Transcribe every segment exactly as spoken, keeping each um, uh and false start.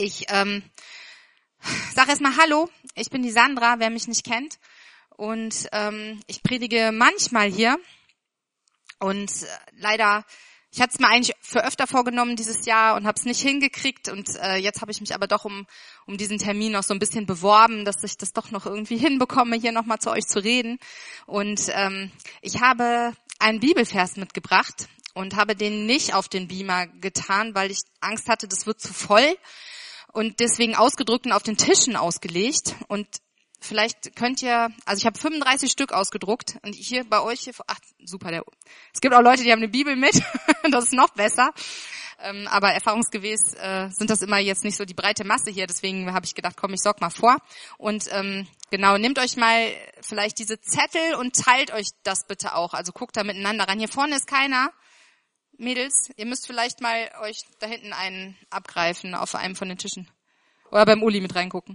Ich ähm, sage erstmal Hallo, ich bin die Sandra, wer mich nicht kennt. Und ähm, ich predige manchmal hier. Und äh, leider, ich hatte es mir eigentlich für öfter vorgenommen dieses Jahr und habe es nicht hingekriegt. Und äh, jetzt habe ich mich aber doch um um diesen Termin noch so ein bisschen beworben, dass ich das doch noch irgendwie hinbekomme, hier nochmal zu euch zu reden. Und ähm, ich habe einen Bibelvers mitgebracht und habe den nicht auf den Beamer getan, weil ich Angst hatte, das wird zu voll. Und deswegen ausgedruckt und auf den Tischen ausgelegt. Und vielleicht könnt ihr, also ich habe fünfunddreißig Stück ausgedruckt. Und hier bei euch, hier, ach super, der, es gibt auch Leute, die haben eine Bibel mit. Das ist noch besser. Ähm, aber erfahrungsgemäß äh, sind das immer jetzt nicht so die breite Masse hier. Deswegen habe ich gedacht, komm, ich sorg mal vor. Und ähm, genau, nehmt euch mal vielleicht diese Zettel und teilt euch das bitte auch. Also guckt da miteinander ran. Hier vorne ist keiner. Mädels, ihr müsst vielleicht mal euch da hinten einen abgreifen auf einem von den Tischen. Oder beim Uli mit reingucken.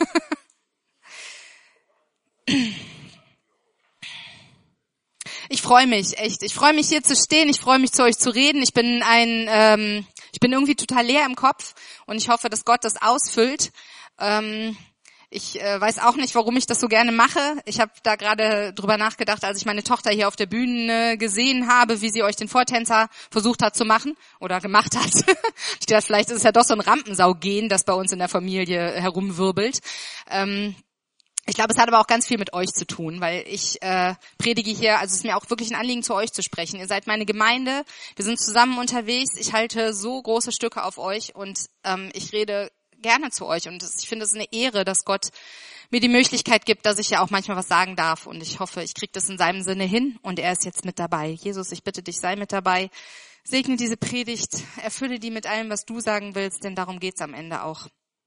Ich freue mich, echt. Ich freue mich, hier zu stehen. Ich freue mich, zu euch zu reden. Ich bin ein, ähm, ich bin irgendwie total leer im Kopf und ich hoffe, dass Gott das ausfüllt. Ähm, Ich äh, weiß auch nicht, warum ich das so gerne mache. Ich habe da gerade drüber nachgedacht, als ich meine Tochter hier auf der Bühne gesehen habe, wie sie euch den Vortänzer versucht hat zu machen oder gemacht hat. Ich dachte, vielleicht ist es ja doch so ein Rampensau-Gen, das bei uns in der Familie herumwirbelt. Ähm, ich glaube, es hat aber auch ganz viel mit euch zu tun, weil ich äh, predige hier, also es ist mir auch wirklich ein Anliegen, zu euch zu sprechen. Ihr seid meine Gemeinde, wir sind zusammen unterwegs. Ich halte so große Stücke auf euch und ähm, ich rede gerne zu euch und ich finde es eine Ehre, dass Gott mir die Möglichkeit gibt, dass ich ja auch manchmal was sagen darf und ich hoffe, ich kriege das in seinem Sinne hin und er ist jetzt mit dabei. Jesus, ich bitte dich, sei mit dabei, segne diese Predigt, erfülle die mit allem, was du sagen willst, denn darum geht's am Ende auch.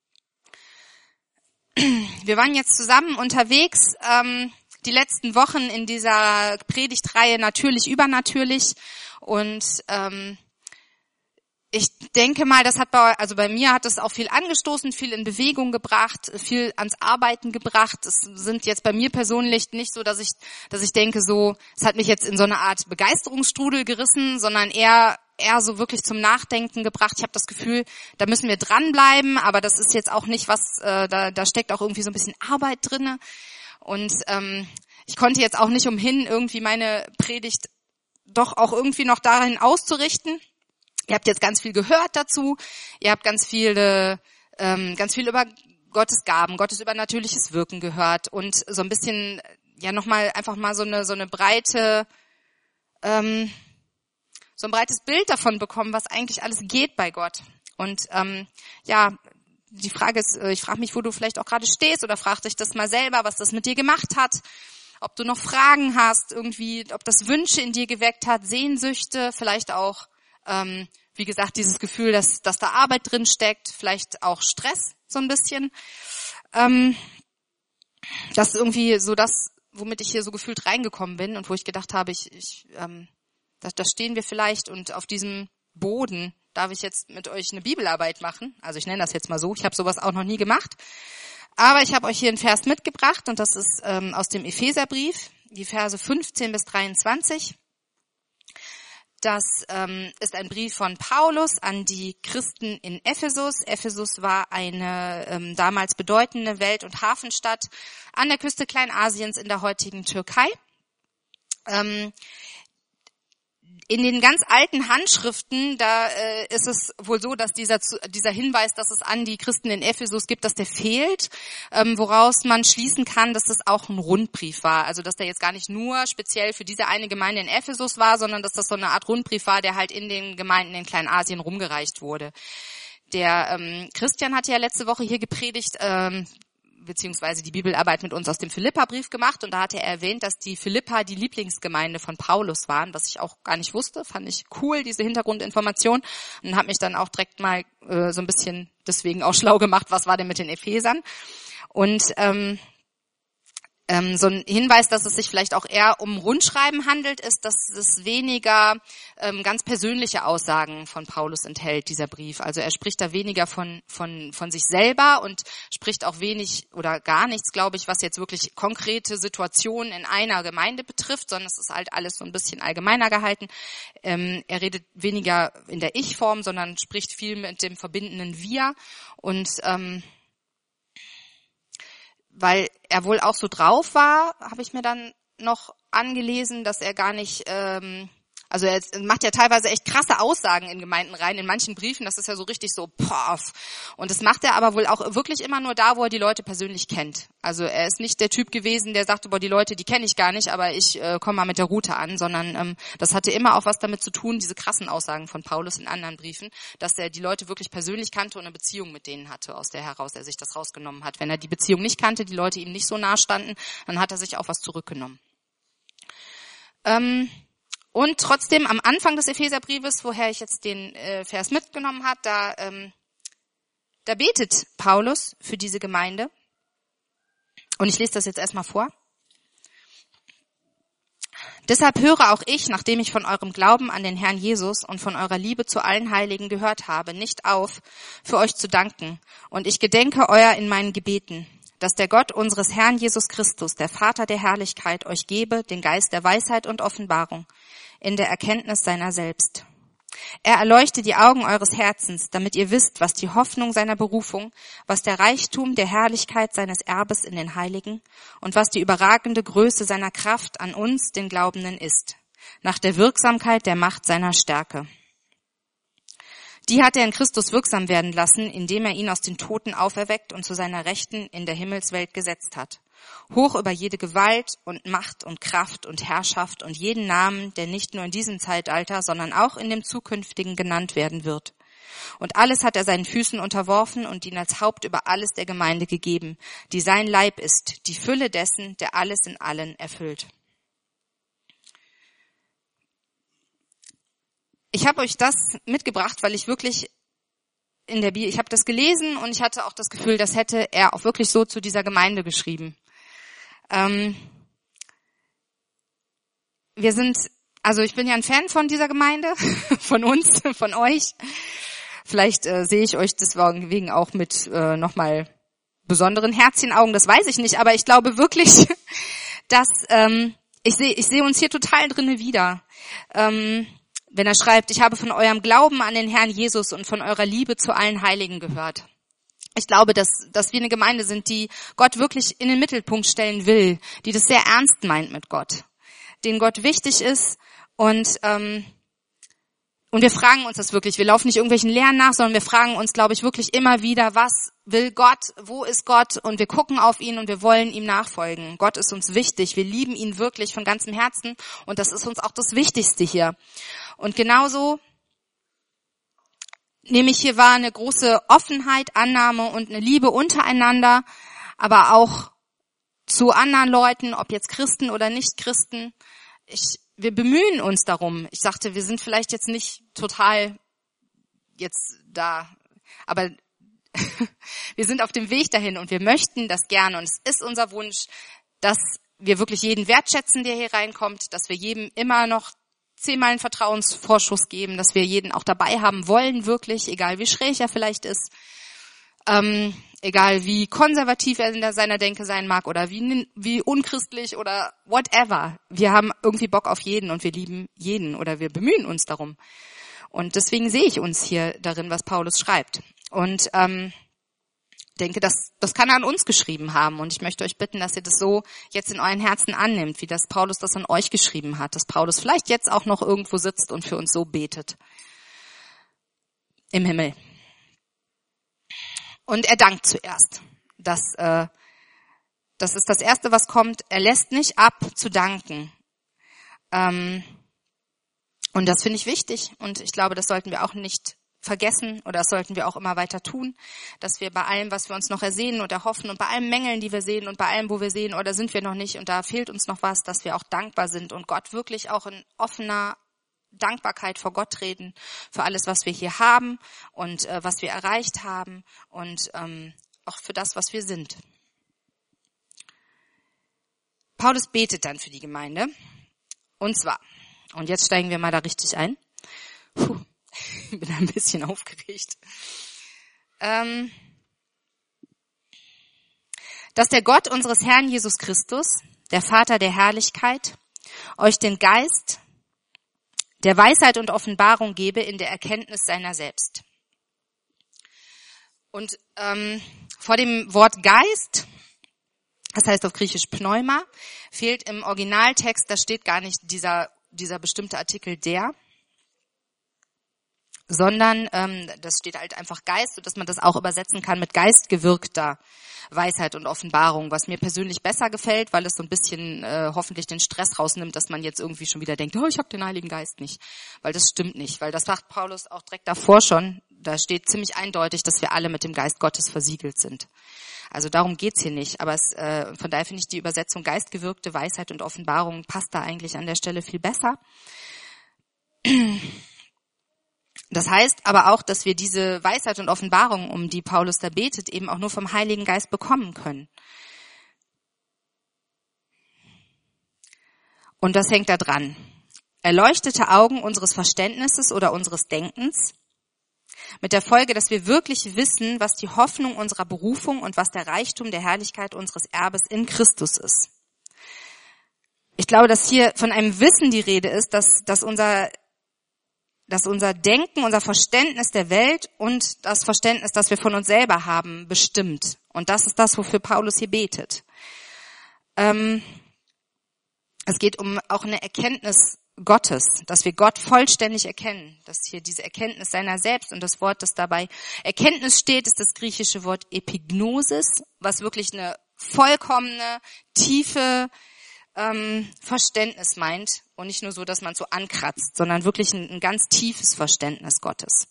Wir waren jetzt zusammen unterwegs, ähm, die letzten Wochen in dieser Predigtreihe Natürlich, Übernatürlich und ähm, ich denke mal, das hat bei, also bei mir hat es auch viel angestoßen, viel in Bewegung gebracht, viel ans Arbeiten gebracht. Es sind jetzt bei mir persönlich nicht so, dass ich, dass ich denke so, es hat mich jetzt in so eine Art Begeisterungsstrudel gerissen, sondern eher, eher so wirklich zum Nachdenken gebracht. Ich habe das Gefühl, da müssen wir dranbleiben, aber das ist jetzt auch nicht was, äh, da, da steckt auch irgendwie so ein bisschen Arbeit drinne. Und ähm, ich konnte jetzt auch nicht umhin, irgendwie meine Predigt doch auch irgendwie noch dahin auszurichten. Ihr habt jetzt ganz viel gehört dazu. Ihr habt ganz viele, ähm, ganz viel über Gottes Gaben, Gottes übernatürliches Wirken gehört und so ein bisschen, ja nochmal einfach mal so eine so eine breite, ähm, so ein breites Bild davon bekommen, was eigentlich alles geht bei Gott. Und ähm, ja, die Frage ist, ich frage mich, wo du vielleicht auch gerade stehst oder frag dich das mal selber, was das mit dir gemacht hat. Ob du noch Fragen hast, irgendwie, ob das Wünsche in dir geweckt hat, Sehnsüchte, vielleicht auch Ähm, wie gesagt, dieses Gefühl, dass, dass da Arbeit drin steckt, vielleicht auch Stress so ein bisschen. Ähm, das ist irgendwie so das, womit ich hier so gefühlt reingekommen bin und wo ich gedacht habe, ich, ich ähm, da, da stehen wir vielleicht und auf diesem Boden darf ich jetzt mit euch eine Bibelarbeit machen. Also ich nenne das jetzt mal so. Ich habe sowas auch noch nie gemacht. Aber ich habe euch hier einen Vers mitgebracht und das ist ähm, aus dem Epheserbrief, die Verse fünfzehn bis dreiundzwanzig. Das ähm, ist ein Brief von Paulus an die Christen in Ephesus. Ephesus war eine ähm, damals bedeutende Welt- und Hafenstadt an der Küste Kleinasiens in der heutigen Türkei. Ähm, in den ganz alten Handschriften, da äh, ist es wohl so, dass dieser dieser Hinweis, dass es an die Christen in Ephesus gibt, dass der fehlt, ähm, woraus man schließen kann, dass das auch ein Rundbrief war. Also dass der jetzt gar nicht nur speziell für diese eine Gemeinde in Ephesus war, sondern dass das so eine Art Rundbrief war, der halt in den Gemeinden in Kleinasien rumgereicht wurde. Der ähm, Christian hat ja letzte Woche hier gepredigt, ähm, beziehungsweise die Bibelarbeit mit uns aus dem Philippa-Brief gemacht und da hat er erwähnt, dass die Philippa die Lieblingsgemeinde von Paulus waren, was ich auch gar nicht wusste, fand ich cool, diese Hintergrundinformation und habe mich dann auch direkt mal äh, so ein bisschen deswegen auch schlau gemacht, was war denn mit den Ephesern und ähm, Ähm, so ein Hinweis, dass es sich vielleicht auch eher um Rundschreiben handelt, ist, dass es weniger ähm, ganz persönliche Aussagen von Paulus enthält, dieser Brief. Also er spricht da weniger von von von sich selber und spricht auch wenig oder gar nichts, glaube ich, was jetzt wirklich konkrete Situationen in einer Gemeinde betrifft, sondern es ist halt alles so ein bisschen allgemeiner gehalten. Ähm, er redet weniger in der Ich-Form, sondern spricht viel mit dem verbindenden Wir und ähm, weil er wohl auch so drauf war, habe ich mir dann noch angelesen, dass er gar nicht, ähm, also er macht ja teilweise echt krasse Aussagen in Gemeinden rein, in manchen Briefen, das ist ja so richtig so, poff. Und das macht er aber wohl auch wirklich immer nur da, wo er die Leute persönlich kennt. Also er ist nicht der Typ gewesen, der sagte, boah, die Leute, die kenne ich gar nicht, aber ich äh, komme mal mit der Route an, sondern ähm, das hatte immer auch was damit zu tun, diese krassen Aussagen von Paulus in anderen Briefen, dass er die Leute wirklich persönlich kannte und eine Beziehung mit denen hatte, aus der heraus er sich das rausgenommen hat. Wenn er die Beziehung nicht kannte, die Leute ihm nicht so nahe standen, dann hat er sich auch was zurückgenommen. Ähm, Und trotzdem am Anfang des Epheserbriefes, woher ich jetzt den äh, Vers mitgenommen habe, da, ähm, da betet Paulus für diese Gemeinde. Und ich lese das jetzt erstmal vor. Deshalb höre auch ich, nachdem ich von eurem Glauben an den Herrn Jesus und von eurer Liebe zu allen Heiligen gehört habe, nicht auf, für euch zu danken. Und ich gedenke euer in meinen Gebeten, dass der Gott unseres Herrn Jesus Christus, der Vater der Herrlichkeit, euch gebe den Geist der Weisheit und Offenbarung in der Erkenntnis seiner selbst. Er erleuchte die Augen eures Herzens, damit ihr wisst, was die Hoffnung seiner Berufung, was der Reichtum der Herrlichkeit seines Erbes in den Heiligen und was die überragende Größe seiner Kraft an uns, den Glaubenden, ist, nach der Wirksamkeit der Macht seiner Stärke. Die hat er in Christus wirksam werden lassen, indem er ihn aus den Toten auferweckt und zu seiner Rechten in der Himmelswelt gesetzt hat. Hoch über jede Gewalt und Macht und Kraft und Herrschaft und jeden Namen, der nicht nur in diesem Zeitalter, sondern auch in dem zukünftigen genannt werden wird. Und alles hat er seinen Füßen unterworfen und ihn als Haupt über alles der Gemeinde gegeben, die sein Leib ist, die Fülle dessen, der alles in allen erfüllt. Ich habe euch das mitgebracht, weil ich wirklich in der Bibel, ich habe das gelesen und ich hatte auch das Gefühl, das hätte er auch wirklich so zu dieser Gemeinde geschrieben. Ähm, wir sind, also ich bin ja ein Fan von dieser Gemeinde, von uns, von euch. Vielleicht äh, sehe ich euch deswegen auch mit äh, nochmal besonderen Herzchenaugen, das weiß ich nicht, aber ich glaube wirklich, dass ähm, ich sehe ich sehe uns hier total drinne wieder. Ähm, wenn er schreibt, ich habe von eurem Glauben an den Herrn Jesus und von eurer Liebe zu allen Heiligen gehört. Ich glaube, dass, dass wir eine Gemeinde sind, die Gott wirklich in den Mittelpunkt stellen will, die das sehr ernst meint mit Gott, denen Gott wichtig ist und ähm, und wir fragen uns das wirklich. Wir laufen nicht irgendwelchen Lehren nach, sondern wir fragen uns, glaube ich, wirklich immer wieder, was will Gott, wo ist Gott? Und wir gucken auf ihn und wir wollen ihm nachfolgen. Gott ist uns wichtig. Wir lieben ihn wirklich von ganzem Herzen und das ist uns auch das Wichtigste hier. Und genauso nehme ich hier wahr eine große Offenheit, Annahme und eine Liebe untereinander, aber auch zu anderen Leuten, ob jetzt Christen oder nicht Christen. Ich, wir bemühen uns darum. Ich sagte, wir sind vielleicht jetzt nicht total jetzt da, aber wir sind auf dem Weg dahin und wir möchten das gerne. Und es ist unser Wunsch, dass wir wirklich jeden wertschätzen, der hier reinkommt, dass wir jedem immer noch zehnmal einen Vertrauensvorschuss geben, dass wir jeden auch dabei haben wollen, wirklich, egal wie schräg er vielleicht ist, ähm, egal wie konservativ er in seiner Denke sein mag oder wie, wie unchristlich oder whatever. Wir haben irgendwie Bock auf jeden und wir lieben jeden oder wir bemühen uns darum. Und deswegen sehe ich uns hier darin, was Paulus schreibt. Und ähm, denke, das, das kann er an uns geschrieben haben. Und ich möchte euch bitten, dass ihr das so jetzt in euren Herzen annimmt, wie das Paulus das an euch geschrieben hat. Dass Paulus vielleicht jetzt auch noch irgendwo sitzt und für uns so betet. Im Himmel. Und er dankt zuerst. Das, äh, das ist das Erste, was kommt. Er lässt nicht ab, zu danken. Ähm, und das finde ich wichtig. Und ich glaube, das sollten wir auch nicht vergessen oder das sollten wir auch immer weiter tun, dass wir bei allem, was wir uns noch ersehnen und erhoffen und bei allen Mängeln, die wir sehen und bei allem, wo wir sehen, oder sind wir noch nicht und da fehlt uns noch was, dass wir auch dankbar sind und Gott wirklich auch in offener Dankbarkeit vor Gott treten für alles, was wir hier haben und äh, was wir erreicht haben und ähm, auch für das, was wir sind. Paulus betet dann für die Gemeinde. Und zwar, und jetzt steigen wir mal da richtig ein. Puh, ich bin ein bisschen aufgeregt. Ähm, dass der Gott unseres Herrn Jesus Christus, der Vater der Herrlichkeit, euch den Geist der Weisheit und Offenbarung gebe in der Erkenntnis seiner selbst. Und ähm, vor dem Wort Geist, das heißt auf Griechisch Pneuma, fehlt im Originaltext, da steht gar nicht dieser dieser bestimmte Artikel der, sondern ähm, das steht halt einfach Geist, sodass man das auch übersetzen kann mit geistgewirkter Weisheit und Offenbarung, was mir persönlich besser gefällt, weil es so ein bisschen äh, hoffentlich den Stress rausnimmt, dass man jetzt irgendwie schon wieder denkt, oh, ich habe den Heiligen Geist nicht, weil das stimmt nicht, weil das sagt Paulus auch direkt davor schon, da steht ziemlich eindeutig, dass wir alle mit dem Geist Gottes versiegelt sind. Also darum geht's hier nicht, aber es, äh, von daher finde ich die Übersetzung geistgewirkte Weisheit und Offenbarung passt da eigentlich an der Stelle viel besser. Das heißt aber auch, dass wir diese Weisheit und Offenbarung, um die Paulus da betet, eben auch nur vom Heiligen Geist bekommen können. Und das hängt da dran. Erleuchtete Augen unseres Verständnisses oder unseres Denkens, mit der Folge, dass wir wirklich wissen, was die Hoffnung unserer Berufung und was der Reichtum der Herrlichkeit unseres Erbes in Christus ist. Ich glaube, dass hier von einem Wissen die Rede ist, dass, dass unser dass unser Denken, unser Verständnis der Welt und das Verständnis, das wir von uns selber haben, bestimmt. Und das ist das, wofür Paulus hier betet. Ähm, es geht um auch eine Erkenntnis Gottes, dass wir Gott vollständig erkennen, dass hier diese Erkenntnis seiner selbst und das Wort, das dabei Erkenntnis steht, ist das griechische Wort Epignosis, was wirklich eine vollkommene, tiefe ähm, Verständnis meint und nicht nur so, dass man es so ankratzt, sondern wirklich ein, ein ganz tiefes Verständnis Gottes.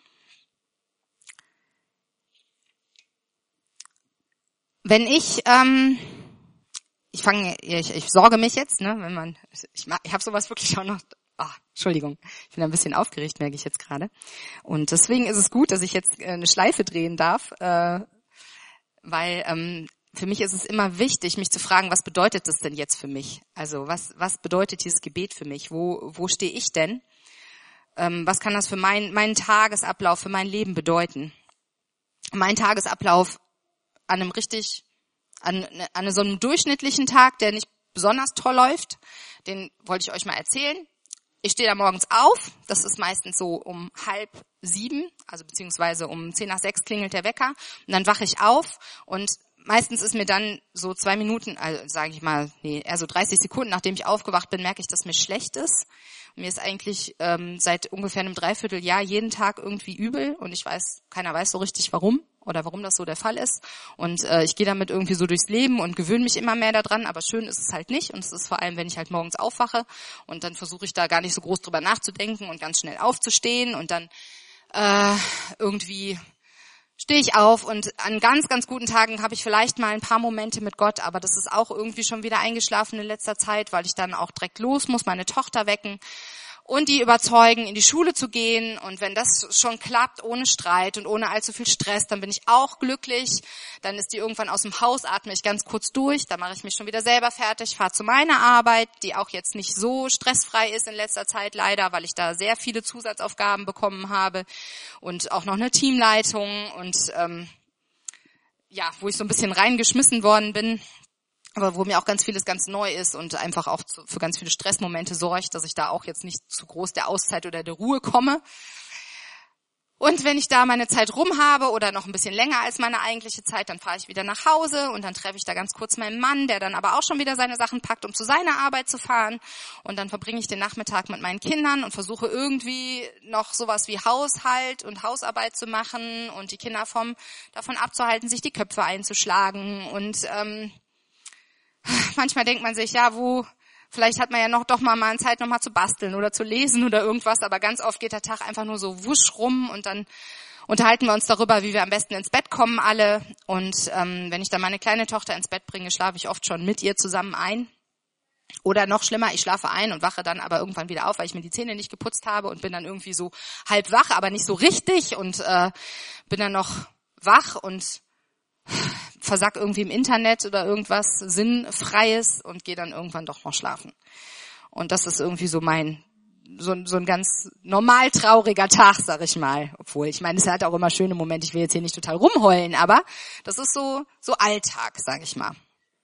Wenn ich ähm, Ich fange, ich, ich sorge mich jetzt, ne, wenn man, ich, ich habe sowas wirklich auch noch. Ah, Entschuldigung, ich bin ein bisschen aufgeregt, merke ich jetzt gerade. Und deswegen ist es gut, dass ich jetzt eine Schleife drehen darf, äh, weil ähm, für mich ist es immer wichtig, mich zu fragen, was bedeutet das denn jetzt für mich? Also was was bedeutet dieses Gebet für mich? Wo wo stehe ich denn? Ähm, was kann das für mein, meinen Tagesablauf, für mein Leben bedeuten? Mein Tagesablauf an einem richtig An, an so einem durchschnittlichen Tag, der nicht besonders toll läuft, den wollte ich euch mal erzählen. Ich stehe da morgens auf, das ist meistens so um halb sieben, also beziehungsweise um zehn nach sechs klingelt der Wecker und dann wache ich auf und meistens ist mir dann so zwei Minuten, also sage ich mal, nee, eher so dreißig Sekunden, nachdem ich aufgewacht bin, merke ich, dass mir schlecht ist. Mir ist eigentlich ähm, seit ungefähr einem Dreivierteljahr jeden Tag irgendwie übel und ich weiß, keiner weiß so richtig warum oder warum das so der Fall ist. Und äh, ich gehe damit irgendwie so durchs Leben und gewöhne mich immer mehr daran, aber schön ist es halt nicht. Und es ist vor allem, wenn ich halt morgens aufwache und dann versuche ich da gar nicht so groß drüber nachzudenken und ganz schnell aufzustehen und dann äh, irgendwie stehe ich auf und an ganz, ganz guten Tagen habe ich vielleicht mal ein paar Momente mit Gott, aber das ist auch irgendwie schon wieder eingeschlafen in letzter Zeit, weil ich dann auch direkt los muss, meine Tochter wecken und die überzeugen, in die Schule zu gehen. Und wenn das schon klappt, ohne Streit und ohne allzu viel Stress, dann bin ich auch glücklich. Dann ist die irgendwann aus dem Haus, atme ich ganz kurz durch, dann mache ich mich schon wieder selber fertig, fahre zu meiner Arbeit, die auch jetzt nicht so stressfrei ist in letzter Zeit leider, weil ich da sehr viele Zusatzaufgaben bekommen habe und auch noch eine Teamleitung und ähm, ja, wo ich so ein bisschen reingeschmissen worden bin. Aber wo mir auch ganz vieles ganz neu ist und einfach auch zu, für ganz viele Stressmomente sorgt, dass ich da auch jetzt nicht zu groß der Auszeit oder der Ruhe komme. Und wenn ich da meine Zeit rum habe oder noch ein bisschen länger als meine eigentliche Zeit, dann fahre ich wieder nach Hause und dann treffe ich da ganz kurz meinen Mann, der dann aber auch schon wieder seine Sachen packt, um zu seiner Arbeit zu fahren. Und dann verbringe ich den Nachmittag mit meinen Kindern und versuche irgendwie noch sowas wie Haushalt und Hausarbeit zu machen und die Kinder vom davon abzuhalten, sich die Köpfe einzuschlagen. Und ähm, manchmal denkt man sich, ja, wo, vielleicht hat man ja noch doch mal mal Zeit, noch mal zu basteln oder zu lesen oder irgendwas, aber ganz oft geht der Tag einfach nur so wusch rum und dann unterhalten wir uns darüber, wie wir am besten ins Bett kommen alle. Und ähm, wenn ich dann meine kleine Tochter ins Bett bringe, schlafe ich oft schon mit ihr zusammen ein. Oder noch schlimmer, ich schlafe ein und wache dann aber irgendwann wieder auf, weil ich mir die Zähne nicht geputzt habe und bin dann irgendwie so halb wach, aber nicht so richtig und äh, bin dann noch wach und versack irgendwie im Internet oder irgendwas Sinnfreies und gehe dann irgendwann doch noch schlafen. Und das ist irgendwie so mein, so, so ein ganz normal trauriger Tag, sag ich mal. Obwohl, ich meine, es hat auch immer schöne Momente, ich will jetzt hier nicht total rumheulen, aber das ist so, so Alltag, sag ich mal.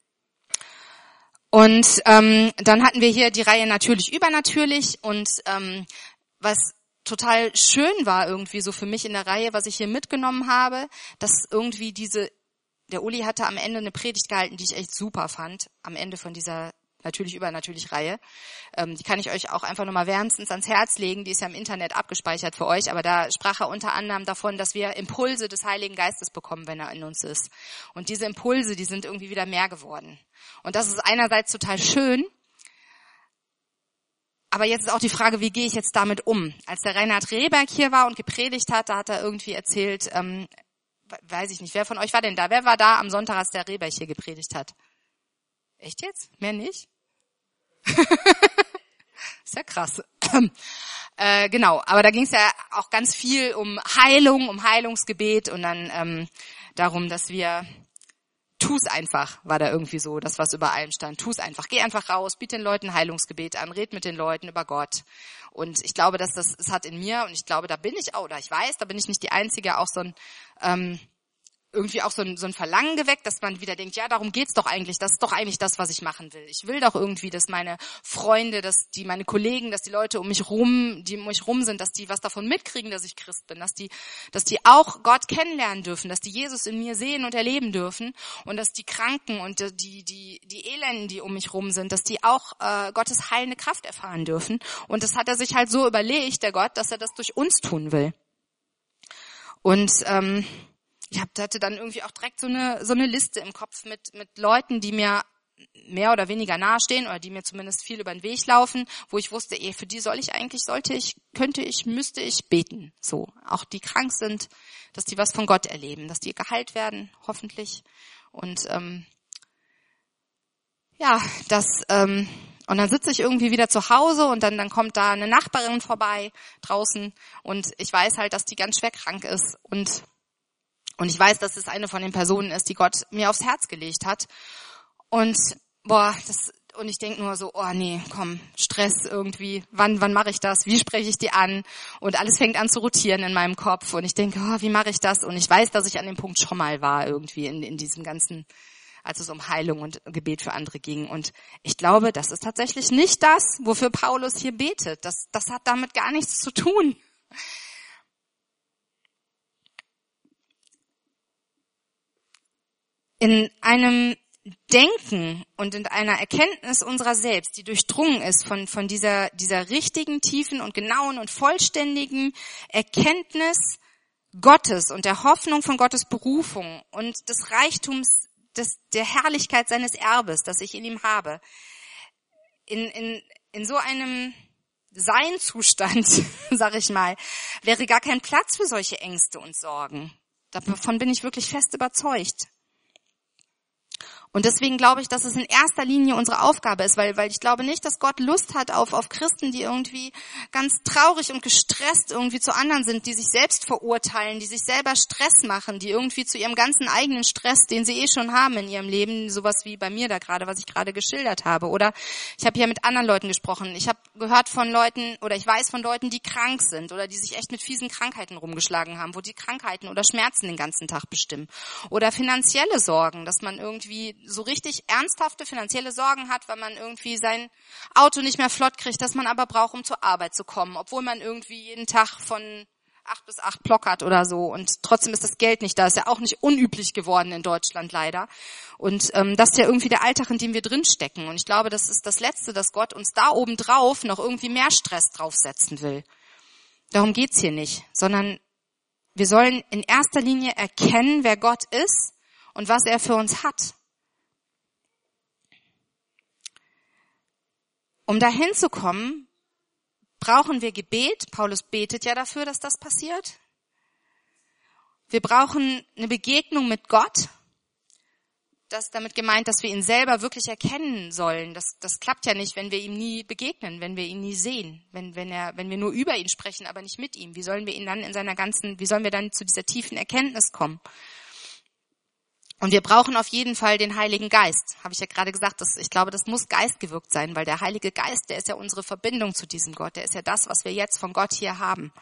Und ähm, dann hatten wir hier die Reihe Natürlich übernatürlich und ähm, was total schön war irgendwie so für mich in der Reihe, was ich hier mitgenommen habe, dass irgendwie diese, der Uli hatte am Ende eine Predigt gehalten, die ich echt super fand, am Ende von dieser Natürlich übernatürlich Reihe. Ähm, die kann ich euch auch einfach nochmal wärmstens ans Herz legen, die ist ja im Internet abgespeichert für euch, aber da sprach er unter anderem davon, dass wir Impulse des Heiligen Geistes bekommen, wenn er in uns ist. Und diese Impulse, die sind irgendwie wieder mehr geworden. Und das ist einerseits total schön, aber jetzt ist auch die Frage, wie gehe ich jetzt damit um? Als der Reinhard Rehberg hier war und gepredigt hat, da hat er irgendwie erzählt, ähm, weiß ich nicht, wer von euch war denn da? Wer war da am Sonntag, als der Rehberg hier gepredigt hat? Echt jetzt? Mehr nicht? Ist ja krass. äh, genau, aber da ging es ja auch ganz viel um Heilung, um Heilungsgebet und dann ähm, darum, dass wir, tu's einfach, war da irgendwie so, das was über allem stand. Tu's einfach, geh einfach raus, biete den Leuten Heilungsgebet an, red mit den Leuten über Gott. Und ich glaube, dass das, es hat in mir, und ich glaube, da bin ich auch, oder ich weiß, da bin ich nicht die Einzige, auch so ein ähm, irgendwie auch so ein, so ein Verlangen geweckt, dass man wieder denkt, ja, darum geht's doch eigentlich, das ist doch eigentlich das, was ich machen will. Ich will doch irgendwie, dass meine Freunde, dass die, meine Kollegen, dass die Leute um mich rum, die um mich rum sind, dass die was davon mitkriegen, dass ich Christ bin, dass die, dass die auch Gott kennenlernen dürfen, dass die Jesus in mir sehen und erleben dürfen und dass die Kranken und die, die, die Elenden, die um mich rum sind, dass die auch äh, Gottes heilende Kraft erfahren dürfen. Und das hat er sich halt so überlegt, der Gott, dass er das durch uns tun will. Und, ähm, ich hatte dann irgendwie auch direkt so eine so eine Liste im Kopf mit mit Leuten, die mir mehr oder weniger nahestehen oder die mir zumindest viel über den Weg laufen, wo ich wusste, eh, für die soll ich eigentlich, sollte ich, könnte ich, müsste ich beten. So, auch die krank sind, dass die was von Gott erleben, dass die geheilt werden, hoffentlich. Und ähm, ja, das ähm, und dann sitze ich irgendwie wieder zu Hause und dann dann kommt da eine Nachbarin vorbei draußen und ich weiß halt, dass die ganz schwer krank ist und Und ich weiß, dass es eine von den Personen ist, die Gott mir aufs Herz gelegt hat. Und boah, das und ich denke nur so, oh nee, komm, Stress irgendwie. Wann wann mache ich das? Wie spreche ich die an? Und alles fängt an zu rotieren in meinem Kopf. Und ich denke, oh, wie mache ich das? Und ich weiß, dass ich an dem Punkt schon mal war irgendwie in in diesem ganzen, als es um Heilung und Gebet für andere ging. Und ich glaube, das ist tatsächlich nicht das, wofür Paulus hier betet. Das das hat damit gar nichts zu tun. In einem Denken und in einer Erkenntnis unserer selbst, die durchdrungen ist von, von dieser, dieser richtigen, tiefen und genauen und vollständigen Erkenntnis Gottes und der Hoffnung von Gottes Berufung und des Reichtums, des, der Herrlichkeit seines Erbes, das ich in ihm habe. In, in, in so einem Seinzustand, sag ich mal, wäre gar kein Platz für solche Ängste und Sorgen. Davon bin ich wirklich fest überzeugt. Und deswegen glaube ich, dass es in erster Linie unsere Aufgabe ist, weil weil ich glaube nicht, dass Gott Lust hat auf auf Christen, die irgendwie ganz traurig und gestresst irgendwie zu anderen sind, die sich selbst verurteilen, die sich selber Stress machen, die irgendwie zu ihrem ganzen eigenen Stress, den sie eh schon haben in ihrem Leben, sowas wie bei mir da gerade, was ich gerade geschildert habe. Oder ich habe hier mit anderen Leuten gesprochen. Ich habe gehört von Leuten oder ich weiß von Leuten, die krank sind oder die sich echt mit fiesen Krankheiten rumgeschlagen haben, wo die Krankheiten oder Schmerzen den ganzen Tag bestimmen. Oder finanzielle Sorgen, dass man irgendwie so richtig ernsthafte finanzielle Sorgen hat, weil man irgendwie sein Auto nicht mehr flott kriegt, das man aber braucht, um zur Arbeit zu kommen, obwohl man irgendwie jeden Tag von acht bis acht plockert oder so und trotzdem ist das Geld nicht da. Ist ja auch nicht unüblich geworden in Deutschland leider. Und ähm, das ist ja irgendwie der Alltag, in dem wir drinstecken. Und ich glaube, das ist das Letzte, dass Gott uns da oben drauf noch irgendwie mehr Stress draufsetzen will. Darum geht's hier nicht, sondern wir sollen in erster Linie erkennen, wer Gott ist und was er für uns hat. Um dahin zu kommen, brauchen wir Gebet. Paulus betet ja dafür, dass das passiert. Wir brauchen eine Begegnung mit Gott. Das ist damit gemeint, dass wir ihn selber wirklich erkennen sollen. Das, das klappt ja nicht, wenn wir ihm nie begegnen, wenn wir ihn nie sehen, wenn, wenn er, wenn wir nur über ihn sprechen, aber nicht mit ihm. Wie sollen wir ihn dann in seiner ganzen, wie sollen wir dann zu dieser tiefen Erkenntnis kommen? Und wir brauchen auf jeden Fall den Heiligen Geist. Habe ich ja gerade gesagt, dass ich glaube, das muss geistgewirkt sein, weil der Heilige Geist, der ist ja unsere Verbindung zu diesem Gott. Der ist ja das, was wir jetzt von Gott hier haben.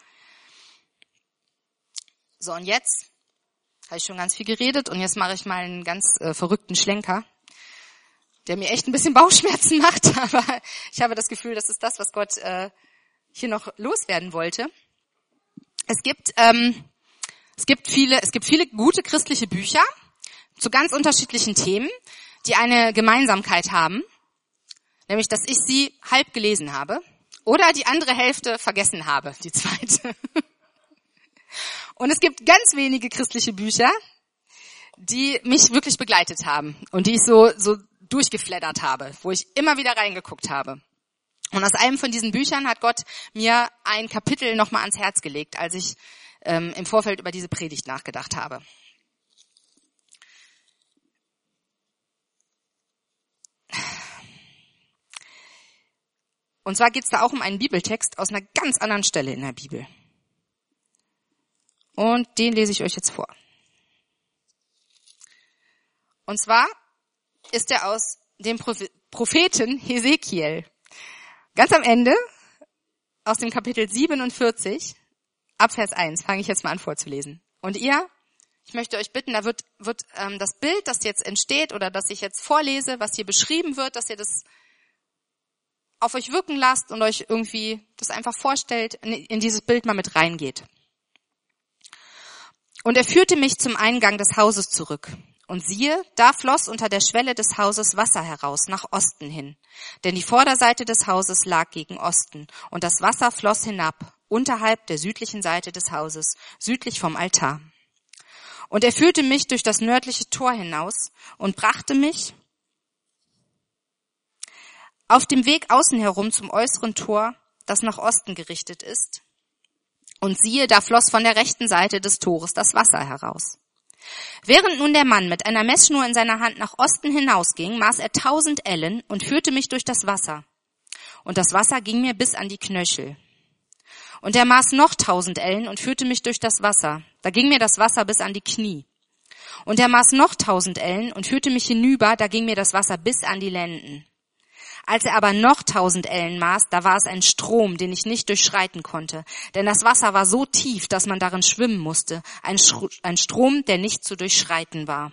So, und jetzt habe ich schon ganz viel geredet und jetzt mache ich mal einen ganz äh, verrückten Schlenker, der mir echt ein bisschen Bauchschmerzen macht, aber ich habe das Gefühl, das ist das, was Gott äh, hier noch loswerden wollte. Es gibt ähm, es gibt viele es gibt viele gute christliche Bücher zu ganz unterschiedlichen Themen, die eine Gemeinsamkeit haben, nämlich, dass ich sie halb gelesen habe oder die andere Hälfte vergessen habe, die zweite. Und es gibt ganz wenige christliche Bücher, die mich wirklich begleitet haben und die ich so so durchgeflattert habe, wo ich immer wieder reingeguckt habe. Und aus einem von diesen Büchern hat Gott mir ein Kapitel nochmal ans Herz gelegt, als ich ähm, im Vorfeld über diese Predigt nachgedacht habe. Und zwar geht es da auch um einen Bibeltext aus einer ganz anderen Stelle in der Bibel. Und den lese ich euch jetzt vor. Und zwar ist er aus dem Propheten Hesekiel. Ganz am Ende, aus dem Kapitel siebenundvierzig, ab Vers eins, fange ich jetzt mal an vorzulesen. Und ihr, ich möchte euch bitten, da wird, wird ähm, das Bild, das jetzt entsteht oder das ich jetzt vorlese, was hier beschrieben wird, dass ihr das auf euch wirken lasst und euch irgendwie das einfach vorstellt, in, in dieses Bild mal mit reingeht. Und er führte mich zum Eingang des Hauses zurück. Und siehe, da floss unter der Schwelle des Hauses Wasser heraus, nach Osten hin. Denn die Vorderseite des Hauses lag gegen Osten, und das Wasser floss hinab, unterhalb der südlichen Seite des Hauses, südlich vom Altar. Und er führte mich durch das nördliche Tor hinaus und brachte mich auf dem Weg außen herum zum äußeren Tor, das nach Osten gerichtet ist. Und siehe, da floss von der rechten Seite des Tores das Wasser heraus. Während nun der Mann mit einer Messschnur in seiner Hand nach Osten hinausging, maß er tausend Ellen und führte mich durch das Wasser. Und das Wasser ging mir bis an die Knöchel. Und er maß noch tausend Ellen und führte mich durch das Wasser. Da ging mir das Wasser bis an die Knie. Und er maß noch tausend Ellen und führte mich hinüber, da ging mir das Wasser bis an die Lenden. Als er aber noch tausend Ellen maß, da war es ein Strom, den ich nicht durchschreiten konnte. Denn das Wasser war so tief, dass man darin schwimmen musste. Ein, Sch- ein Strom, der nicht zu durchschreiten war.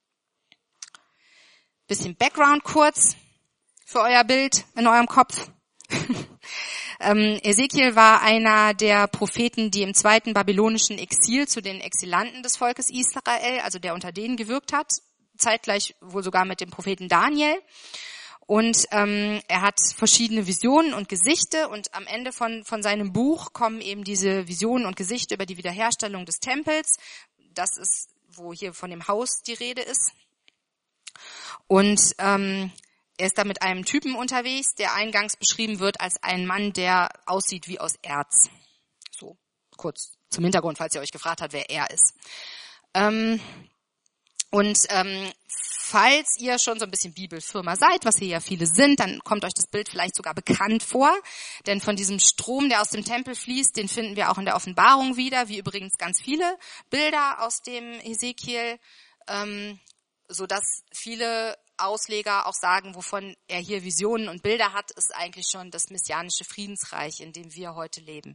Bisschen Background kurz für euer Bild in eurem Kopf. ähm, Ezekiel war einer der Propheten, die im zweiten babylonischen Exil zu den Exilanten des Volkes Israel, also der unter denen gewirkt hat, zeitgleich wohl sogar mit dem Propheten Daniel. Und ähm, er hat verschiedene Visionen und Gesichte und am Ende von von seinem Buch kommen eben diese Visionen und Gesichte über die Wiederherstellung des Tempels. Das ist, wo hier von dem Haus die Rede ist. Und ähm, er ist da mit einem Typen unterwegs, der eingangs beschrieben wird als ein Mann, der aussieht wie aus Erz. So, kurz zum Hintergrund, falls ihr euch gefragt habt, wer er ist. Ähm, und ähm, falls ihr schon so ein bisschen Bibelfirma seid, was hier ja viele sind, dann kommt euch das Bild vielleicht sogar bekannt vor. Denn von diesem Strom, der aus dem Tempel fließt, den finden wir auch in der Offenbarung wieder, wie übrigens ganz viele Bilder aus dem Hesekiel, ähm, sodass viele Ausleger auch sagen, wovon er hier Visionen und Bilder hat, ist eigentlich schon das messianische Friedensreich, in dem wir heute leben.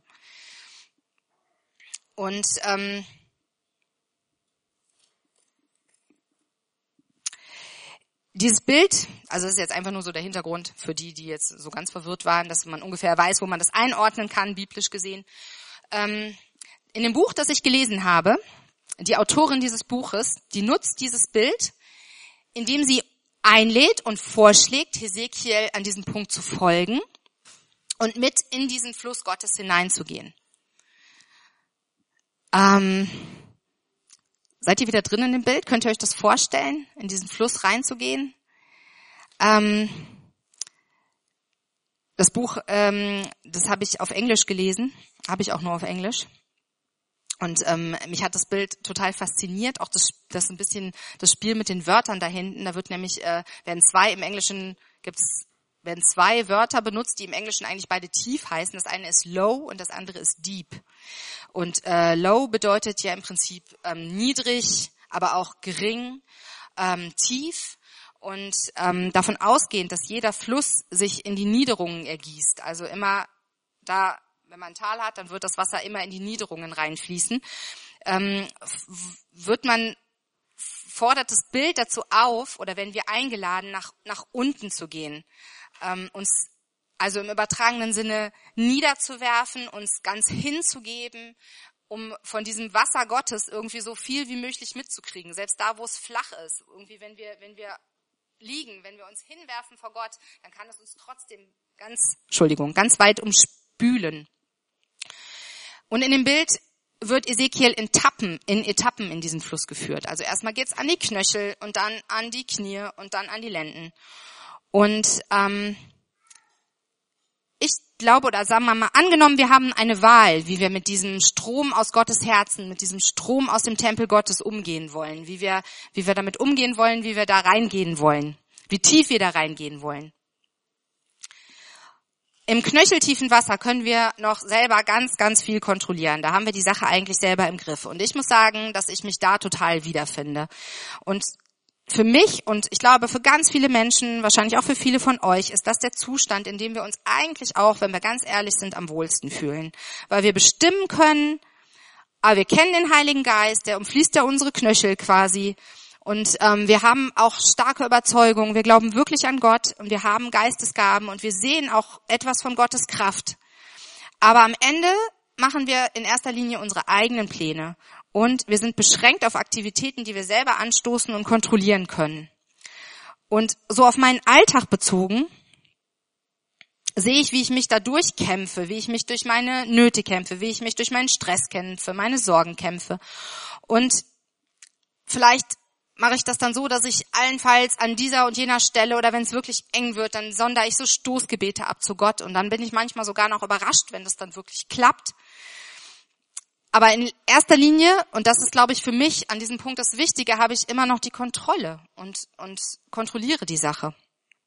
Und ähm, dieses Bild, also das ist jetzt einfach nur so der Hintergrund für die, die jetzt so ganz verwirrt waren, dass man ungefähr weiß, wo man das einordnen kann, biblisch gesehen. Ähm, in dem Buch, das ich gelesen habe, die Autorin dieses Buches, die nutzt dieses Bild, indem sie einlädt und vorschlägt, Hesekiel an diesem Punkt zu folgen und mit in diesen Fluss Gottes hineinzugehen. Ähm, seid ihr wieder drin in dem Bild? Könnt ihr euch das vorstellen, in diesen Fluss reinzugehen? Ähm, das Buch, ähm, das habe ich auf Englisch gelesen, habe ich auch nur auf Englisch. Und ähm, mich hat das Bild total fasziniert, auch das, das ein bisschen das Spiel mit den Wörtern da hinten. Da wird nämlich äh, werden zwei im Englischen gibt es werden zwei Wörter benutzt, die im Englischen eigentlich beide tief heißen. Das eine ist low und das andere ist deep. Und äh, low bedeutet ja im Prinzip ähm, niedrig, aber auch gering. ähm, tief und ähm, davon ausgehend, dass jeder Fluss sich in die Niederungen ergießt. Also immer da, wenn man ein Tal hat, dann wird das Wasser immer in die Niederungen reinfließen. Ähm, wird man, fordert das Bild dazu auf, oder werden wir eingeladen, nach, nach unten zu gehen, ähm, uns also im übertragenen Sinne niederzuwerfen, uns ganz hinzugeben, um von diesem Wasser Gottes irgendwie so viel wie möglich mitzukriegen. Selbst da, wo es flach ist, irgendwie, wenn wir, wenn wir liegen, wenn wir uns hinwerfen vor Gott, dann kann es uns trotzdem ganz, Entschuldigung, ganz weit umspülen. Und in dem Bild wird Ezekiel in Etappen, in Etappen in diesen Fluss geführt. Also erstmal geht's an die Knöchel und dann an die Knie und dann an die Lenden. Und ähm, ich glaube, oder sagen wir mal, angenommen, wir haben eine Wahl, wie wir mit diesem Strom aus Gottes Herzen, mit diesem Strom aus dem Tempel Gottes umgehen wollen, wie wir, wie wir damit umgehen wollen, wie wir da reingehen wollen, wie tief wir da reingehen wollen. Im knöcheltiefen Wasser können wir noch selber ganz, ganz viel kontrollieren. Da haben wir die Sache eigentlich selber im Griff. Und ich muss sagen, dass ich mich da total wiederfinde. Und für mich und ich glaube für ganz viele Menschen, wahrscheinlich auch für viele von euch, ist das der Zustand, in dem wir uns eigentlich auch, wenn wir ganz ehrlich sind, am wohlsten fühlen. Weil wir bestimmen können, aber wir kennen den Heiligen Geist, der umfließt ja unsere Knöchel quasi. Und ähm, wir haben auch starke Überzeugung, wir glauben wirklich an Gott und wir haben Geistesgaben und wir sehen auch etwas von Gottes Kraft. Aber am Ende machen wir in erster Linie unsere eigenen Pläne und wir sind beschränkt auf Aktivitäten, die wir selber anstoßen und kontrollieren können. Und so auf meinen Alltag bezogen sehe ich, wie ich mich da durchkämpfe, wie ich mich durch meine Nöte kämpfe, wie ich mich durch meinen Stress kämpfe, meine Sorgen kämpfe. Und vielleicht mache ich das dann so, dass ich allenfalls an dieser und jener Stelle oder wenn es wirklich eng wird, dann sondere ich so Stoßgebete ab zu Gott und dann bin ich manchmal sogar noch überrascht, wenn das dann wirklich klappt. Aber in erster Linie, und das ist, glaube ich, für mich an diesem Punkt das Wichtige, habe ich immer noch die Kontrolle und, und kontrolliere die Sache.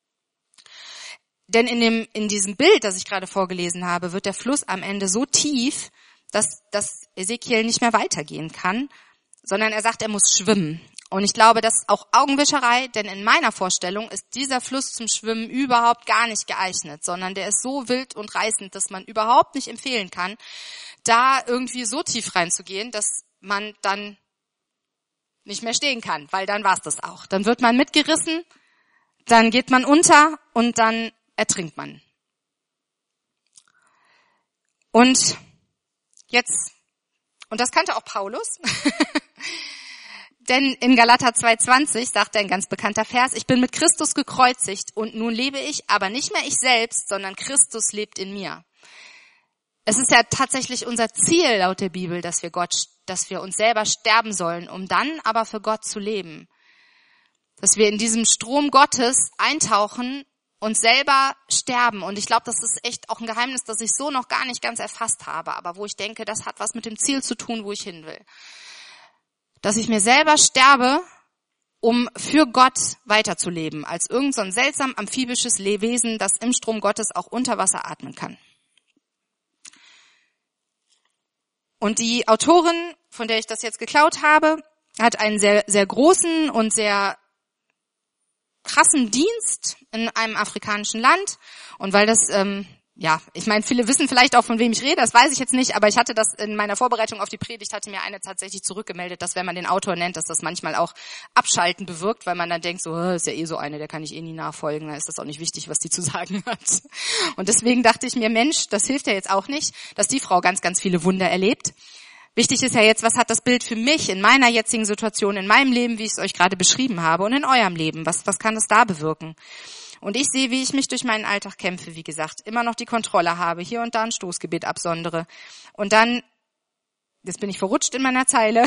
Denn in dem, in diesem Bild, das ich gerade vorgelesen habe, wird der Fluss am Ende so tief, dass, dass Ezekiel nicht mehr weitergehen kann, sondern er sagt, er muss schwimmen. Und ich glaube, das ist auch Augenwischerei, denn in meiner Vorstellung ist dieser Fluss zum Schwimmen überhaupt gar nicht geeignet, sondern der ist so wild und reißend, dass man überhaupt nicht empfehlen kann, da irgendwie so tief reinzugehen, dass man dann nicht mehr stehen kann, weil dann war's das auch. Dann wird man mitgerissen, dann geht man unter und dann ertrinkt man. Und jetzt, und das kannte auch Paulus, denn in Galater zwei zwanzig sagt er ein ganz bekannter Vers, ich bin mit Christus gekreuzigt und nun lebe ich, aber nicht mehr ich selbst, sondern Christus lebt in mir. Es ist ja tatsächlich unser Ziel laut der Bibel, dass wir Gott, dass wir uns selber sterben sollen, um dann aber für Gott zu leben. Dass wir in diesem Strom Gottes eintauchen und selber sterben. Und ich glaube, das ist echt auch ein Geheimnis, das ich so noch gar nicht ganz erfasst habe, aber wo ich denke, das hat was mit dem Ziel zu tun, wo ich hin will. Dass ich mir selber sterbe, um für Gott weiterzuleben, als irgend so ein seltsam amphibisches Lebewesen, das im Strom Gottes auch unter Wasser atmen kann. Und die Autorin, von der ich das jetzt geklaut habe, hat einen sehr, sehr großen und sehr krassen Dienst in einem afrikanischen Land. Und weil das, ähm, ja, ich meine, viele wissen vielleicht auch, von wem ich rede, das weiß ich jetzt nicht, aber ich hatte das in meiner Vorbereitung auf die Predigt, hatte mir eine tatsächlich zurückgemeldet, dass wenn man den Autor nennt, dass das manchmal auch Abschalten bewirkt, weil man dann denkt, so, ist ja eh so eine, der kann ich eh nie nachfolgen, da ist das auch nicht wichtig, was die zu sagen hat. Und deswegen dachte ich mir, Mensch, das hilft ja jetzt auch nicht, dass die Frau ganz, ganz viele Wunder erlebt. Wichtig ist ja jetzt, was hat das Bild für mich in meiner jetzigen Situation, in meinem Leben, wie ich es euch gerade beschrieben habe, und in eurem Leben, was, was kann das da bewirken? Und ich sehe, wie ich mich durch meinen Alltag kämpfe, wie gesagt, immer noch die Kontrolle habe, hier und da ein Stoßgebet absondere. Und dann, jetzt bin ich verrutscht in meiner Zeile,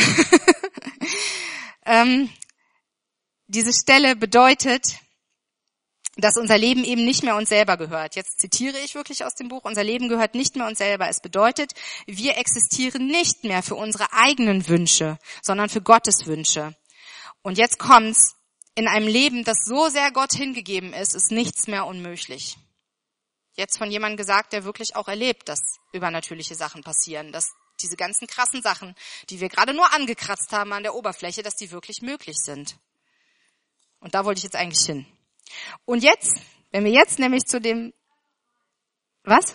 ähm, diese Stelle bedeutet, dass unser Leben eben nicht mehr uns selber gehört. Jetzt zitiere ich wirklich aus dem Buch, unser Leben gehört nicht mehr uns selber. Es bedeutet, wir existieren nicht mehr für unsere eigenen Wünsche, sondern für Gottes Wünsche. Und jetzt kommt's. In einem Leben, das so sehr Gott hingegeben ist, ist nichts mehr unmöglich. Jetzt von jemandem gesagt, der wirklich auch erlebt, dass übernatürliche Sachen passieren, dass diese ganzen krassen Sachen, die wir gerade nur angekratzt haben an der Oberfläche, dass die wirklich möglich sind. Und da wollte ich jetzt eigentlich hin. Und jetzt, wenn wir jetzt nämlich zu dem, was?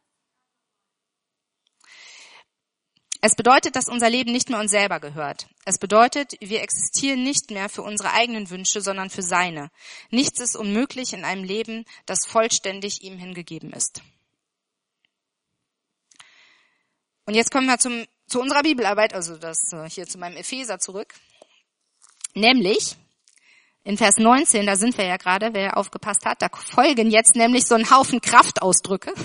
Es bedeutet, dass unser Leben nicht mehr uns selber gehört. Es bedeutet, wir existieren nicht mehr für unsere eigenen Wünsche, sondern für seine. Nichts ist unmöglich in einem Leben, das vollständig ihm hingegeben ist. Und jetzt kommen wir zum, zu unserer Bibelarbeit, also das hier zu meinem Epheser zurück. Nämlich in Vers neunzehn, da sind wir ja gerade, wer aufgepasst hat, da folgen jetzt nämlich so ein Haufen Kraftausdrücke.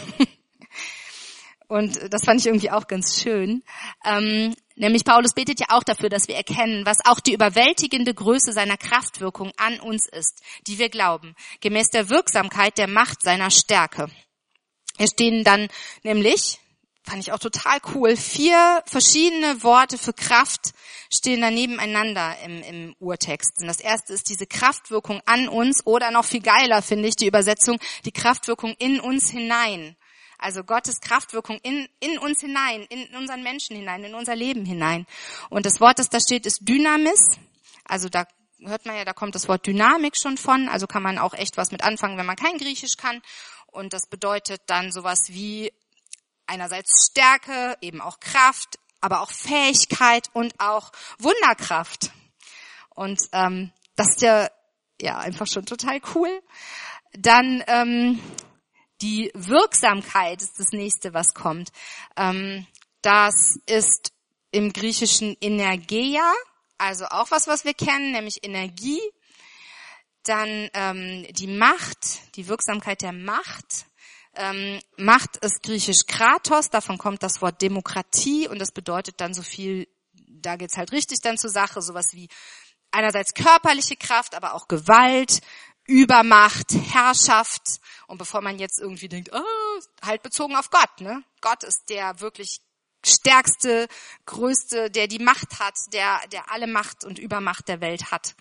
Und das fand ich irgendwie auch ganz schön. Ähm, nämlich Paulus betet ja auch dafür, dass wir erkennen, was auch die überwältigende Größe seiner Kraftwirkung an uns ist, die wir glauben, gemäß der Wirksamkeit der Macht seiner Stärke. Hier stehen dann nämlich, fand ich auch total cool, vier verschiedene Worte für Kraft stehen da nebeneinander im, im Urtext. Und das erste ist diese Kraftwirkung an uns oder noch viel geiler, finde ich, die Übersetzung, die Kraftwirkung in uns hinein. Also Gottes Kraftwirkung in, in uns hinein, in unseren Menschen hinein, in unser Leben hinein. Und das Wort, das da steht, ist Dynamis. Also da hört man ja, da kommt das Wort Dynamik schon von. Also kann man auch echt was mit anfangen, wenn man kein Griechisch kann. Und das bedeutet dann sowas wie einerseits Stärke, eben auch Kraft, aber auch Fähigkeit und auch Wunderkraft. Und ähm, das ist ja, ja einfach schon total cool. Dann ähm, die Wirksamkeit ist das nächste, was kommt. Ähm, das ist im Griechischen Energeia, also auch was, was wir kennen, nämlich Energie. Dann ähm, die Macht, die Wirksamkeit der Macht. Ähm, Macht ist griechisch Kratos, davon kommt das Wort Demokratie und das bedeutet dann so viel, da geht's halt richtig dann zur Sache, sowas wie einerseits körperliche Kraft, aber auch Gewalt, Übermacht, Herrschaft. Und bevor man jetzt irgendwie denkt, oh, halt bezogen auf Gott, ne? Gott ist der wirklich stärkste, größte, der die Macht hat, der, der alle Macht und Übermacht der Welt hat.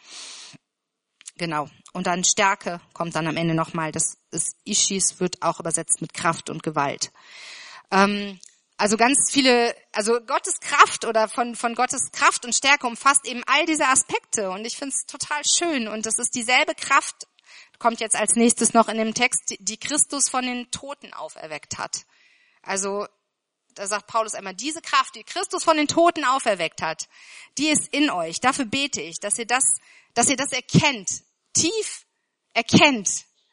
Genau. Und dann Stärke kommt dann am Ende nochmal. Das ist Ischis, wird auch übersetzt mit Kraft und Gewalt. Ähm, also ganz viele, also Gottes Kraft oder von, von Gottes Kraft und Stärke umfasst eben all diese Aspekte. Und ich finde es total schön. Und das ist dieselbe Kraft, kommt jetzt als nächstes noch in dem Text, die Christus von den Toten auferweckt hat. Also da sagt Paulus einmal, diese Kraft, die Christus von den Toten auferweckt hat, die ist in euch. Dafür bete ich, dass ihr das, dass ihr das erkennt, tief erkennt.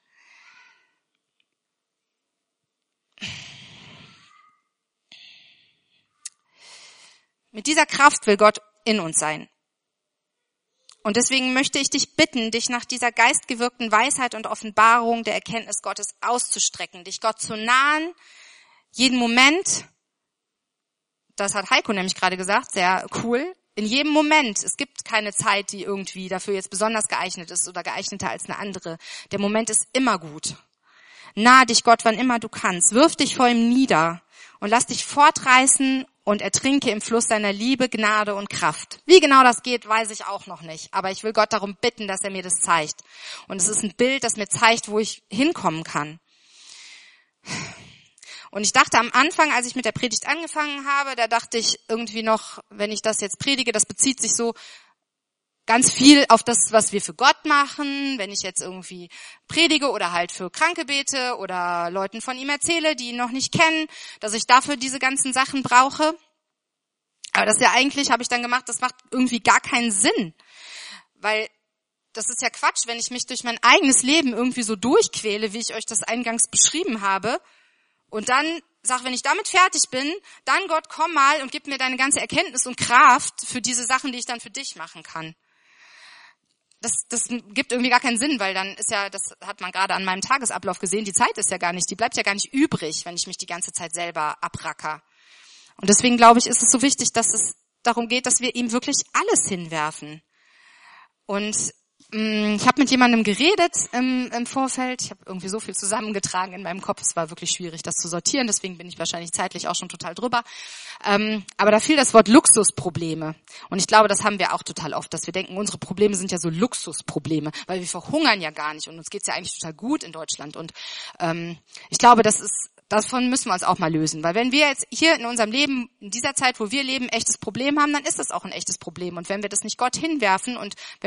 Mit dieser Kraft will Gott in uns sein. Und deswegen möchte ich dich bitten, dich nach dieser geistgewirkten Weisheit und Offenbarung der Erkenntnis Gottes auszustrecken, dich Gott zu nahen, jeden Moment, das hat Heiko nämlich gerade gesagt, sehr cool, in jedem Moment. Es gibt keine Zeit, die irgendwie dafür jetzt besonders geeignet ist oder geeigneter als eine andere. Der Moment ist immer gut. Nahe dich Gott, wann immer du kannst. Wirf dich vor ihm nieder und lass dich fortreißen und ertrinke im Fluss seiner Liebe, Gnade und Kraft. Wie genau das geht, weiß ich auch noch nicht. Aber ich will Gott darum bitten, dass er mir das zeigt. Und es ist ein Bild, das mir zeigt, wo ich hinkommen kann. Und ich dachte am Anfang, als ich mit der Predigt angefangen habe, da dachte ich irgendwie noch, wenn ich das jetzt predige, das bezieht sich so ganz viel auf das, was wir für Gott machen. Wenn ich jetzt irgendwie predige oder halt für Kranke bete oder Leuten von ihm erzähle, die ihn noch nicht kennen, dass ich dafür diese ganzen Sachen brauche. Aber das ist ja eigentlich, habe ich dann gemacht, das macht irgendwie gar keinen Sinn. Weil das ist ja Quatsch, wenn ich mich durch mein eigenes Leben irgendwie so durchquäle, wie ich euch das eingangs beschrieben habe. Und dann sag, wenn ich damit fertig bin, dann Gott, komm mal und gib mir deine ganze Erkenntnis und Kraft für diese Sachen, die ich dann für dich machen kann. Das, das gibt irgendwie gar keinen Sinn, weil dann ist ja, das hat man gerade an meinem Tagesablauf gesehen, die Zeit ist ja gar nicht, die bleibt ja gar nicht übrig, wenn ich mich die ganze Zeit selber abracker. Und deswegen glaube ich, ist es so wichtig, dass es darum geht, dass wir ihm wirklich alles hinwerfen. Und mh, ich habe mit jemandem geredet im, im Vorfeld, ich habe irgendwie so viel zusammengetragen in meinem Kopf, es war wirklich schwierig, das zu sortieren, deswegen bin ich wahrscheinlich zeitlich auch schon total drüber. Ähm, aber da fiel das Wort Luxusprobleme. Und ich glaube, das haben wir auch total oft, dass wir denken, unsere Probleme sind ja so Luxusprobleme, weil wir verhungern ja gar nicht und uns geht's ja eigentlich total gut in Deutschland. Und ähm, ich glaube, das ist davon müssen wir uns auch mal lösen. Weil wenn wir jetzt hier in unserem Leben, in dieser Zeit, wo wir leben, echtes Problem haben, dann ist das auch ein echtes Problem. Und wenn wir das nicht Gott hinwerfen und wenn wir das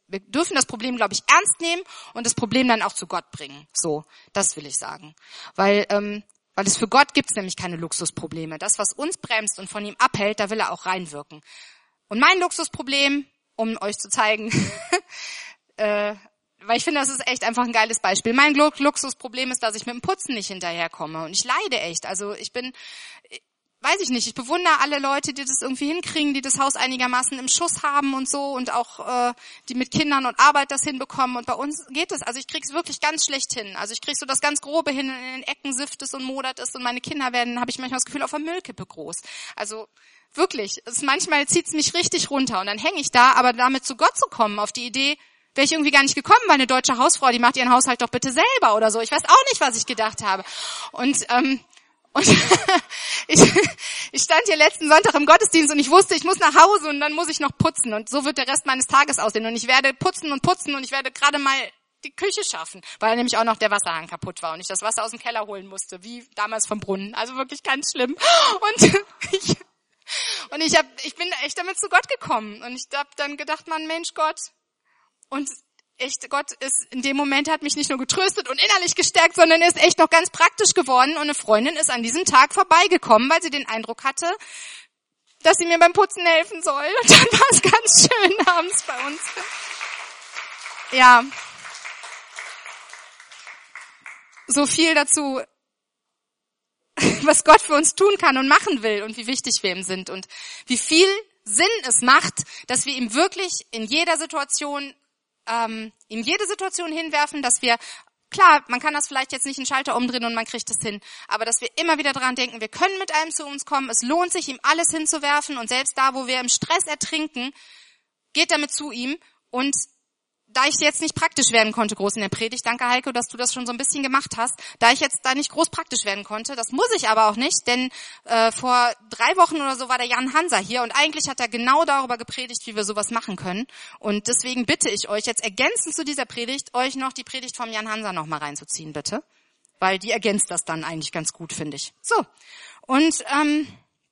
Wir dürfen das Problem, glaube ich, ernst nehmen und das Problem dann auch zu Gott bringen. So, das will ich sagen. Weil, ähm, weil es für Gott gibt es nämlich keine Luxusprobleme. Das, was uns bremst und von ihm abhält, da will er auch reinwirken. Und mein Luxusproblem, um euch zu zeigen, äh, weil ich finde, das ist echt einfach ein geiles Beispiel. Mein Luxusproblem ist, dass ich mit dem Putzen nicht hinterherkomme. Und ich leide echt. Also ich bin, weiß ich nicht, ich bewundere alle Leute, die das irgendwie hinkriegen, die das Haus einigermaßen im Schuss haben und so und auch äh, die mit Kindern und Arbeit das hinbekommen. Und bei uns geht es. Also ich krieg's wirklich ganz schlecht hin. Also ich krieg so das ganz Grobe hin, in den Ecken sifft es und modert es und meine Kinder werden, habe ich manchmal das Gefühl, auf der Müllkippe groß. Also wirklich, es manchmal zieht's mich richtig runter und dann hänge ich da, aber damit zu Gott zu kommen, auf die Idee, wäre ich irgendwie gar nicht gekommen, weil eine deutsche Hausfrau, die macht ihren Haushalt doch bitte selber oder so. Ich weiß auch nicht, was ich gedacht habe. Und ähm, und ich, ich stand hier letzten Sonntag im Gottesdienst und ich wusste, ich muss nach Hause und dann muss ich noch putzen. Und so wird der Rest meines Tages aussehen. Und ich werde putzen und putzen und ich werde gerade mal die Küche schaffen, weil nämlich auch noch der Wasserhahn kaputt war und ich das Wasser aus dem Keller holen musste, wie damals vom Brunnen. Also wirklich ganz schlimm. Und ich, und ich, hab, ich bin echt damit zu Gott gekommen. Und ich habe dann gedacht, Mann, Mensch, Gott, und echt, Gott ist in dem Moment, hat mich nicht nur getröstet und innerlich gestärkt, sondern ist echt noch ganz praktisch geworden. Und eine Freundin ist an diesem Tag vorbeigekommen, weil sie den Eindruck hatte, dass sie mir beim Putzen helfen soll. Und dann war es ganz schön abends bei uns. Ja. So viel dazu, was Gott für uns tun kann und machen will und wie wichtig wir ihm sind und wie viel Sinn es macht, dass wir ihm wirklich in jeder Situation Ähm, in jede Situation hinwerfen, dass wir, klar, man kann das vielleicht jetzt nicht einen Schalter umdrehen und man kriegt es hin, aber dass wir immer wieder dran denken, wir können mit einem zu uns kommen, es lohnt sich, ihm alles hinzuwerfen und selbst da, wo wir im Stress ertrinken, geht damit zu ihm. Und da ich jetzt nicht praktisch werden konnte, groß in der Predigt, danke Heiko, dass du das schon so ein bisschen gemacht hast, da ich jetzt da nicht groß praktisch werden konnte, das muss ich aber auch nicht, denn äh, vor drei Wochen oder so war der Jan Hanser hier und eigentlich hat er genau darüber gepredigt, wie wir sowas machen können. Und deswegen bitte ich euch jetzt ergänzend zu dieser Predigt, euch noch die Predigt vom Jan Hanser noch mal reinzuziehen, bitte. Weil die ergänzt das dann eigentlich ganz gut, finde ich. So, und ähm,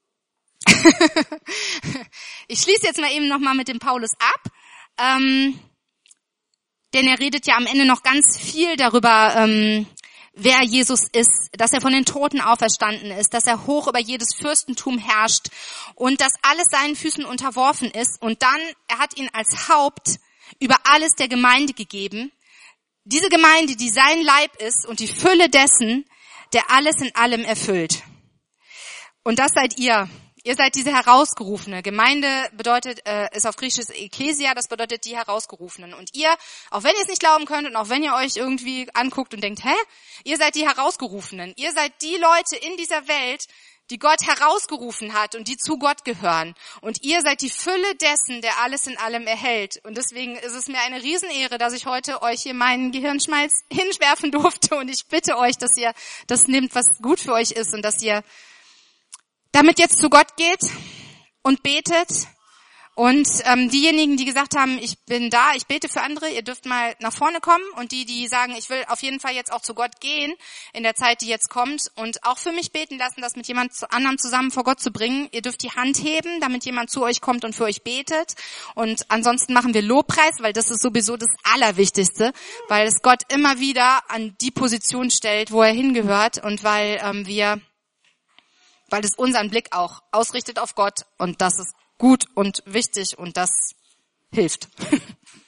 ich schließe jetzt mal eben noch mal mit dem Paulus ab. Ähm, Denn er redet ja am Ende noch ganz viel darüber, ähm, wer Jesus ist, dass er von den Toten auferstanden ist, dass er hoch über jedes Fürstentum herrscht und dass alles seinen Füßen unterworfen ist. Und dann, er hat ihn als Haupt über alles der Gemeinde gegeben. Diese Gemeinde, die sein Leib ist und die Fülle dessen, der alles in allem erfüllt. Und das seid ihr. Ihr seid diese Herausgerufene. Gemeinde bedeutet, äh, ist auf Griechisch Ekklesia, das bedeutet die Herausgerufenen. Und ihr, auch wenn ihr es nicht glauben könnt und auch wenn ihr euch irgendwie anguckt und denkt, hä? Ihr seid die Herausgerufenen. Ihr seid die Leute in dieser Welt, die Gott herausgerufen hat und die zu Gott gehören. Und ihr seid die Fülle dessen, der alles in allem erhält. Und deswegen ist es mir eine Riesenehre, dass ich heute euch hier meinen Gehirnschmalz hinwerfen durfte. Und ich bitte euch, dass ihr das nehmt, was gut für euch ist und dass ihr damit jetzt zu Gott geht und betet. Und ähm, diejenigen, die gesagt haben, ich bin da, ich bete für andere, ihr dürft mal nach vorne kommen. Und die, die sagen, ich will auf jeden Fall jetzt auch zu Gott gehen in der Zeit, die jetzt kommt und auch für mich beten lassen, das mit jemand anderem zusammen vor Gott zu bringen. Ihr dürft die Hand heben, damit jemand zu euch kommt und für euch betet. Und ansonsten machen wir Lobpreis, weil das ist sowieso das Allerwichtigste, weil es Gott immer wieder an die Position stellt, wo er hingehört und weil ähm, wir... weil es unseren Blick auch ausrichtet auf Gott und das ist gut und wichtig und das hilft.